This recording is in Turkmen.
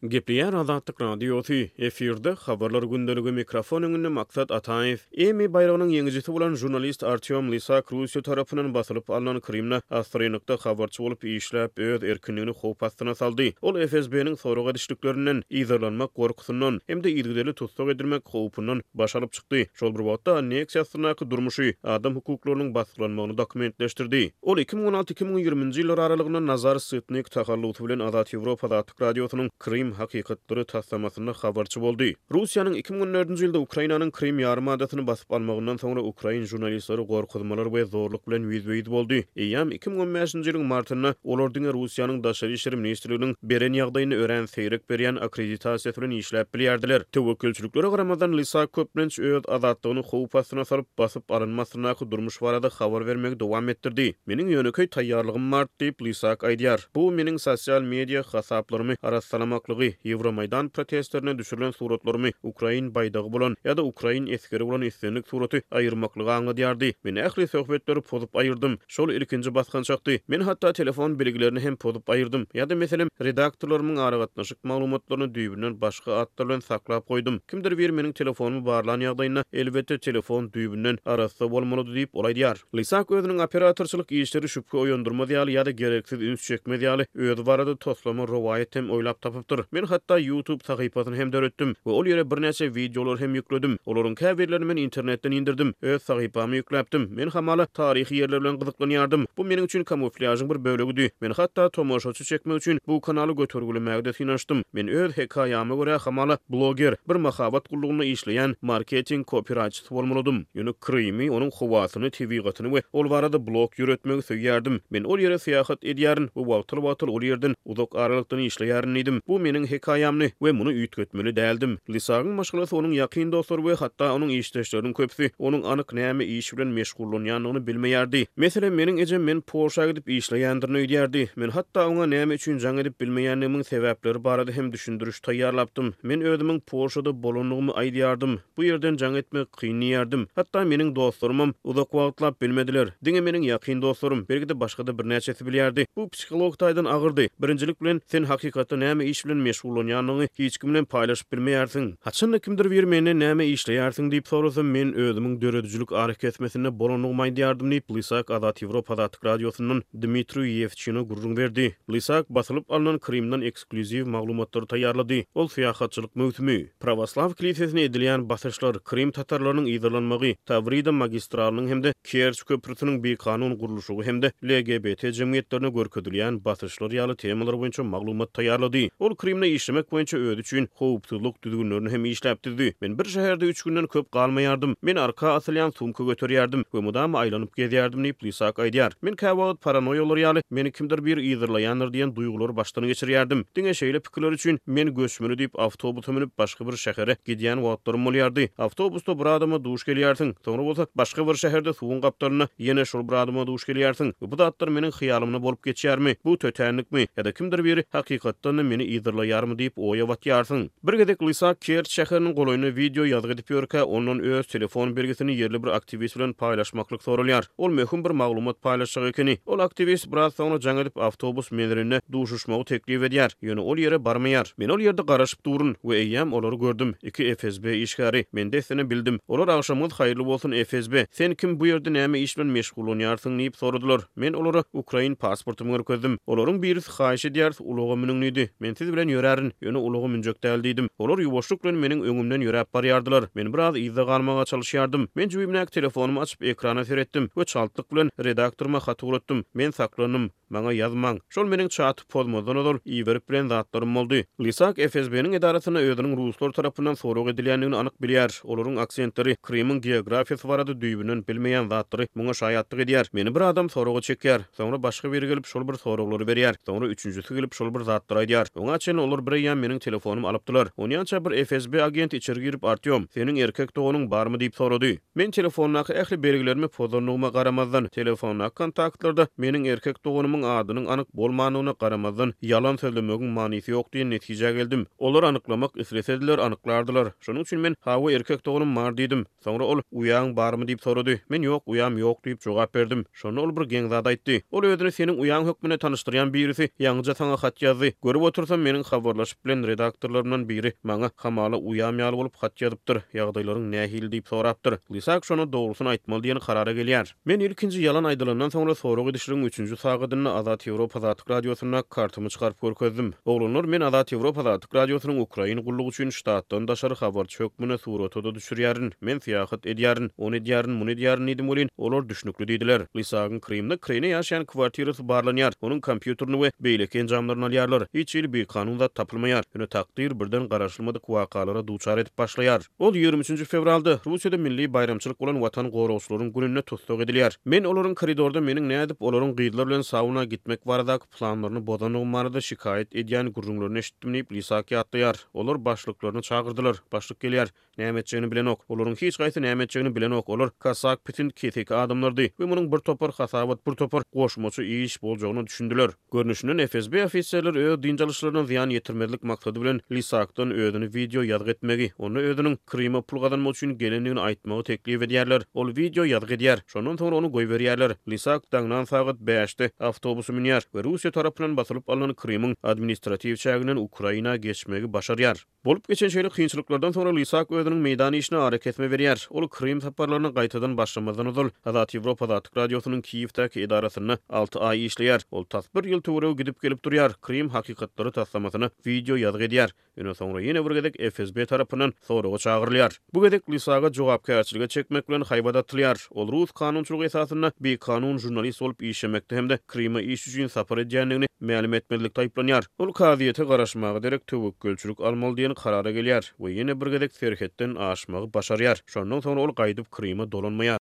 Gepliýär Azatlyk radiosu efirde habarlar gündeligi mikrofon öňünde maksat Ataev. Emi bayramynyň ýeňijisi bolan jurnalist Artyom Lysak Russiýa tarapyndan basylyp alynan Krimna Astronykda habarçy bolup işläp öz erkinligini howp astyna saldy. Ol FSB-niň soraga edişdiklerinden ýyzarlanmak gorkusundan hem-de ýygdyrly tutsak edilmek howpundan baş alyp çykdy. Şol bir wagtda anneksiýasynaky durmuşy adam hukuklarynyň basdyrylanmagyny dokumentleşdirdi. Ol 2016-2020 ýyllar aralygynda Nazar Sytnik tahalluty bilen Azat Ýewropa Azatlyk radiosynyň Krim hakykatları taslamasyna habarçy boldy. Russiýanyň 2014-nji ýylda Ukrainanyň Krim ýarymadatyny basyp almagyndan soňra Ukrain jurnalistleri gorkudmalar we zorluk bilen ýüzbeýdi boldy. Eýam 2015-nji ýylyň martynda olar diňe Russiýanyň daşary işler ministrliginiň beren ýagdaýyny ören seýrek berýän akkreditasiýasy bilen işläp bilýärdiler. Tewekkelçiliklere garamadan Lysak köplenç öz azatlygyny howp astyna salyp basyp alynmasyna durmuş barada habar bermegi dowam etdirdi. Meniň ýöneköý taýýarlygym bar diýip Lysak aýdýar. Bu meniň sosial media hasaplarymy araslamaklygy, Ýewromaydan protestlerine düşürilen suratlarymy Ukrain baydagy bolan ýa-da Ukrain eskeri bolan islenlik suraty aýyrmaklygy aňladýardy. Men ähli söhbetleri pozup aýyrdym. Şol ilkinji basgan çakdy. Men hatda telefon bilgilerini hem pozup aýyrdym. Ýa-da meselem redaktorlarynyň aragatnaşyk maglumatlaryny düýbünden başga atlar bilen saklap goýdum. Kimdir bir meniň telefonumy barlan ýagdaýynda elbetde telefon düýbünden arasy bolmaly diýip olaýdýar. Lysak özüniň operatorçylyk işleri şüphe oýandyrma diýaly ýa-da gereksiz üns çekme diýaly öz barada toslama rowaýat hem oýlap tapypdyr. Men hatta YouTube sahypasyny hem döretdim we ol ýere birnäçe videolar hem ýükledim. Olaryň käbirlerini men internetden indirdim. Öz sahypamy ýükläpdim. Men hamala taryhy ýerler bilen gyzyklanýardym. Bu meniň üçin kamuflaýasyň bir bölegidi. Men hatta tomoşaçy çekmek üçin bu kanaly götürgülemäge de synaşdym. Men öz hekaýama görä hamala bloger, bir mahabat gullugyna işleýän marketing copywriter bolmalydym. Ýöne Krimi, onuň howasyny, tebigatyny we ol barada blog ýöretmegi söýýärdim. Men ol ýere syýahat edýärin we wagtyl ol ýerden uzak aralykdan işleýärin idim. Bu meniň hekaýamny we muny üýtgetmeli däldim. Lysagyň maşgulasy onuň ýakyn dostlary we hatda onuň işdeşleriniň köpüsi onuň anyk näme iş bilen meşgullanýanyny bilmeýärdi. Meselem meniň ejem men Polşa gidip işleýändirini öýdýärdi. Men hatda oňa näme üçin jaň edip bilmeýänligi sebäpleri barada hem düşündürüş taýýarlapdym. Men özümiň Polşada bolanlygymy aýdýardım. Bu ýerden jaň etmek kynýardım. Hatda meniň dostlarym uzak wagtlap bilmediler. Diňe meniň ýakyn dostlarym belgide başga da birnäçesi bilýärdi. Bu psikolog taýdan agyrdy. Birinjilik bilen sen hakykatda näme iş bilen meşgullanýanyny hiç kim bilen paýlaşyp bilmeýärsiň. Haçan kimdir bir meni näme işleýärsiň diýip sorasam men özümiň döredijlik areketmesine bolanlygymy aýdýardım diýip Lysak Azat Ýewropa Azatlyk radiosynyň Dmitry Yevçini gurrun berdi. Lysak basylyp alynan Krimden ekskluziw maglumatlary taýýarlady. Ol syýahatçylyk möhümi. Pravoslav kilisesine edilýän basyşlar Krim tatarlarynyň ýyzarlanmagy, Tavrida magistralnyň hemde Kerç köprüsiniň bir kanun guruluşy hemde LGBT jemgyýetlerine görkezilýän basyşlar ýaly temalar boýunça maglumat taýýarlady. Ol Krimde işlemek boýunça öz üçin howpsuzlyk düzgünlerini hem işläpdirdi. Men bir şäherde 3 günden köp galmaýardım. Men arka asylýan sumka götürýärdim we mudam aýlanyp gezýärdim diýip Lysak aýdýar. Men käwagt paranoýalar ýaly meni kimdir bir ýyzarlaýandyr diýen duýgular başdan geçirýärdim. Diňe şeýle pikirler üçin men göçmeli diýip awtobusa minip başga bir şähere gidýän wagtlarym bolýardy. Awtobusda bir adama duş gelýärsiň. Soňra bolsa başga bir şäherde suwun gapdaryna ýene şol bir adama duş gelýärsiň. Bu datlar meniň hyýalymna bolup geçýärmi? Bu tötänikmi? Ýa-da kimdir biri hakykatdan meni ýyzarlaýarmy diýip oýa batýarsyň. Bir gedek Lysak Kerç şäheriniň golaýyna video ýazgy edip ýörkä, onuň öz telefon belgisini ýerli bir aktivist bilen paýlaşmaklyk sorulýar. Ol möhüm bir maglumat paýlaşjak ekeni. Ol aktivist biraz soňra jaň edip awtobus menlerine duşuşmagy teklip edýär. Ýöne ol ýere barmaýar. Men ol ýerde garaşyp durun we eýýäm olary gördüm. Iki FSB işgäri. Men de seni bildim. Olar agşamyz haýyrly bolsun FSB. Sen kim bu ýerde näme iş bilen meşgullanýarsyň diýip soradylar. Men olara Ukrain pasportumy görkezdim. Olaryň birisi haýyş edýär, ulagy meniňdi. Men siz bilen ýörärin. Ýöne ulagy minjek däl diýdim. Olar ýuwaşlyk bilen meniň öňümden ýöräp barýardylar. Men biraz ýyza galmaga çalışýardym. Men jübimnäk telefonumy açyp ekrana seretdim we çaltlyk bilen redaktoruma hat uratdym. Men saklanım. Maňa ýazmaň. Şol meniň çaty pozmadan ol, iýberip bilen zatlarym boldy. Lysak FSB-niň edarasyna özüniň ruslar tarapyndan sorag edilýändigini anyk bilýär. Olaryň aksentleri Krimiň geografiýasy barada düýbünden bilmeýän zatlary muňa şaýatlyk edýär. Meni bir adam soraga çekýär. Soňra başga biri gelip şol bir soraglary berýär. Soňra üçüncüsü gelip şol bir zatlary aýdýar. Oňa çen olar bir ýan meniň telefonumy alypdylar. Onýança bir FSB agent içeri girip Artyom, "Seniň erkek dogunyň barmy?" diýip sorady. Men telefonunaky ähli belgilerimi pozorlygyma garamazdan telefonunaky kontaktlarda meniň erkek dogunymyň adynyň anyk bolmanyna garamazdan ýalan söylemegiň manysy ýok diýen netije geldim. Olar anyklamak isleseler anyklardylar. Şonuň üçin men "Hawa erkek dogunum bar" diýdim. Soňra ol "Uýaň barmy?" diýip sorady. Men "Ýok, uýam ýok" diýip jogap berdim. Şonu ol bir geň zat aýtdy. Ol özüni seniň uýaň hökmüne tanyşdyrýan birisi ýaňyja saňa hat ýazdy. Görüp otursam meniň habarlaşyp bilen redaktorlarymdan biri maňa hamala uýamýaly bolup hat ýazypdyr. Ýagdaýlaryň nähili diýip sorapdyr. Lisak şonu dogrusyny aýtmaly diýen karara gelýär. Men ilkinji ýalan aýdylandan soňra sorag edişiriň 3-nji sagydyny Azat Ýewropa Azatlyk radiosyna kartymy çykaryp görkezdim. Oglanlar men Azat Ýewropa Azatlyk radiosynyň Ukraina gullugy üçin ştatdan daşary habarçy hökmüne suratada düşürýärin. Men fiýahat edýärin, ony edýärin, muny edýärin diýdim bolyn. Olar düşnükli diýdiler. Lisagyň Krymda Krine ýaşaýan kwartirasy barlanýar. Onuň kompýuterini we beýleki enjamlaryny alýarlar. Hiç il bir kanunda tapylmaýar. Ýöne takdir birden garaşylmadyk wakalara duçar edip başlaýar. Ol 23 fevralda Russiýada milli bayramçylyk bolan watan gorowçylaryň gününe tutsak edilýär. Men olaryň koridorda meniň nädip olaryň gyýdylar bilen sauna gitmek baradaky planlaryny bozanyň barada şikayet edýän gurrunlaryny eşitdim diýip Lisaky atlaýar. Olar başlyklaryny çagyrdylar. Başlyk gelýär. Näme etjegini bilen ok. Olaryň hiç gaýsy näme etjegini bilen ok. Olar kasak pitin ketek adamlardy. We munyň bir topar hasabat, bir topar goşmaçy iş boljagyny düşündiler. Görnüşinden FSB ofisiýerler öz dinjalışlaryna ziyan ýetirmezlik maksady bilen Lisakdan özüni video ýazgy etmegi, onu özüniň Kryma pul gazanmak üçin gelenligini aýtmagy teklip edýärler. Ol video ýazgy edýär. Şondan soňra onu goý berýärler. Lisak daňdan sagat 5-de awtobusy minýär we Russiýa tarapyndan basylyp alynan Krymyň administrativ çäginden Ukraina geçmegi başarýar. Bolup geçen şeýle kynçylyklardan soňra Lisak özüniň meýdan işine hareketme berýär. Ol Krym saparlaryny gaýtadan başlamazdan uzal Azat Ýewropa Azatlyk radiosynyň Kiýewdäki idarasyna 6 ay işleýär. Ol tasbir ýyl töwereg gidip gelip durýar. Krym hakykatlary taslamasyny video ýazgy edýär. Ýöne soňra ýene bir gedek FSB tarapyndan soraga çagyrylýar. Bu gedek Lisaga jogapkärçiligi çekmek bilen haýbada atylýar. Ol Rus kanunçylygy esasyna bir kanun jurnalist bolup işlemekde hemde Kryma iş üçin sapar edýändigini ma'lum etmezlikde aýplanýar. Ol kaziýete garaşmagy derek töwekkülçilik almaly diýen karara gelýär we ýene bir gedek serhetden aşmagy başarýar. Şondan soňra ol gaýdyp Kryma dolanmaýar.